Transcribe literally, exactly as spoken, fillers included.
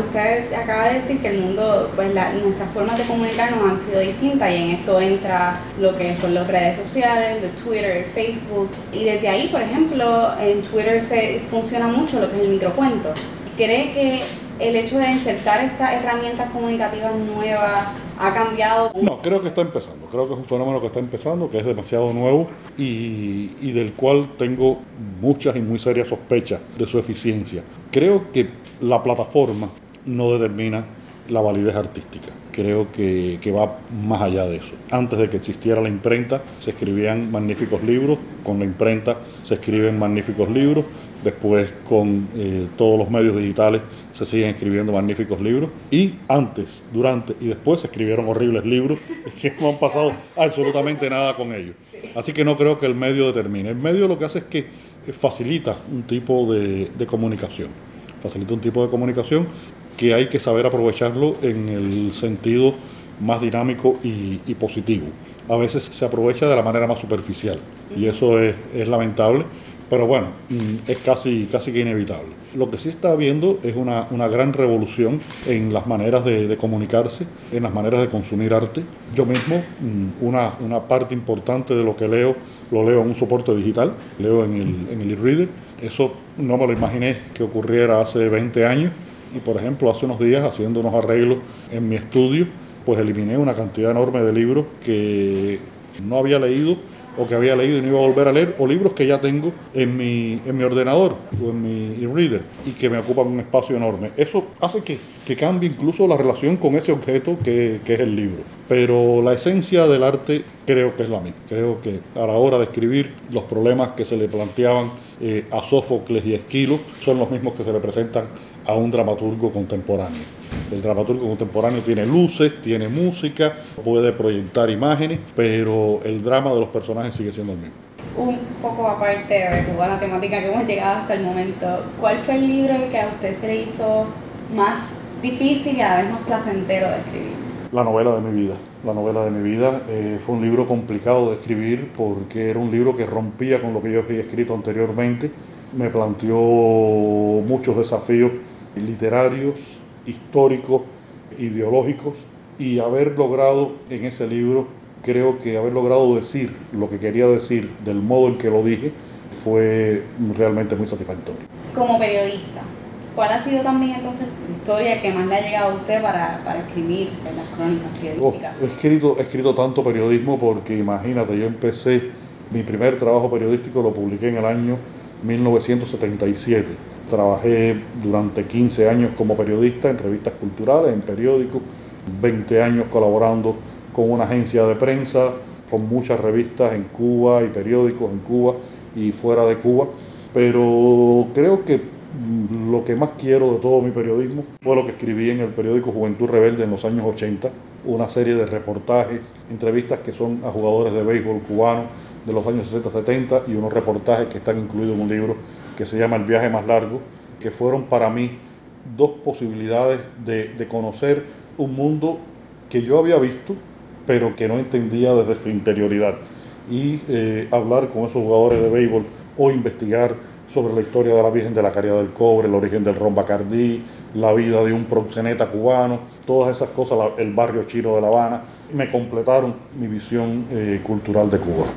usted acaba de decir que el mundo, pues la, nuestras formas de comunicarnos han sido distintas y en esto entra lo que son las redes sociales, el Twitter, el Facebook. Y desde ahí, por ejemplo, en Twitter se funciona mucho lo que es el microcuento. ¿Cree que el hecho de insertar estas herramientas comunicativas nuevas ha cambiado? No, creo que está empezando. Creo que es un fenómeno que está empezando, que es demasiado nuevo y, y del cual tengo muchas y muy serias sospechas de su eficiencia. Creo que la plataforma no determina la validez artística. Creo que, que va más allá de eso. Antes de que existiera la imprenta, se escribían magníficos libros. Con la imprenta se escriben magníficos libros. Después, con eh, todos los medios digitales, se siguen escribiendo magníficos libros. Y antes, durante y después se escribieron horribles libros que no han pasado absolutamente nada con ellos. Así que no creo que el medio determine. El medio lo que hace es que facilita un tipo de, de comunicación. Facilita un tipo de comunicación que hay que saber aprovecharlo en el sentido más dinámico y, y positivo. A veces se aprovecha de la manera más superficial y eso es, es lamentable. Pero bueno, es casi, casi que inevitable. Lo que sí está habiendo es una, una gran revolución en las maneras de, de comunicarse, en las maneras de consumir arte. Yo mismo, una, una parte importante de lo que leo, lo leo en un soporte digital, leo en el, en el e-reader. Eso no me lo imaginé que ocurriera hace veinte años. Y por ejemplo, hace unos días, haciendo unos arreglos en mi estudio, pues eliminé una cantidad enorme de libros que no había leído o que había leído y no iba a volver a leer, o libros que ya tengo en mi, en mi ordenador o en mi e-reader y que me ocupan un espacio enorme. Eso hace que, que cambie incluso la relación con ese objeto que, que es el libro. Pero la esencia del arte creo que es la misma. Creo que a la hora de escribir, los problemas que se le planteaban eh, a Sófocles y Esquilo son los mismos que se le presentan a un dramaturgo contemporáneo. El dramaturgo contemporáneo tiene luces, tiene música, puede proyectar imágenes, pero el drama de los personajes sigue siendo el mismo. Un poco aparte de toda la temática que hemos llegado hasta el momento, ¿cuál fue el libro que a usted se le hizo más difícil y a la vez más placentero de escribir? La novela de mi vida. La novela de mi vida eh, fue un libro complicado de escribir porque era un libro que rompía con lo que yo había escrito anteriormente. Me planteó muchos desafíos literarios, históricos, ideológicos, y haber logrado en ese libro, creo que haber logrado decir lo que quería decir del modo en que lo dije fue realmente muy satisfactorio. Como periodista, ¿cuál ha sido también entonces la historia que más le ha llegado a usted para, para escribir en las crónicas periodísticas? Oh, he, escrito, he escrito tanto periodismo porque imagínate, yo empecé, mi primer trabajo periodístico lo publiqué en el año mil novecientos setenta y siete. Trabajé durante quince años como periodista en revistas culturales, en periódicos, veinte años colaborando con una agencia de prensa, con muchas revistas en Cuba y periódicos en Cuba y fuera de Cuba. Pero creo que lo que más quiero de todo mi periodismo fue lo que escribí en el periódico Juventud Rebelde en los años ochenta, una serie de reportajes, entrevistas que son a jugadores de béisbol cubanos de los años sesenta setenta y unos reportajes que están incluidos en un libro que se llama El viaje más largo, que fueron para mí dos posibilidades de, de conocer un mundo que yo había visto, pero que no entendía desde su interioridad. Y eh, hablar con esos jugadores de béisbol o investigar sobre la historia de la Virgen de la Caridad del Cobre, el origen del ron Bacardí, la vida de un proxeneta cubano, todas esas cosas, el barrio chino de La Habana, me completaron mi visión eh, cultural de Cuba.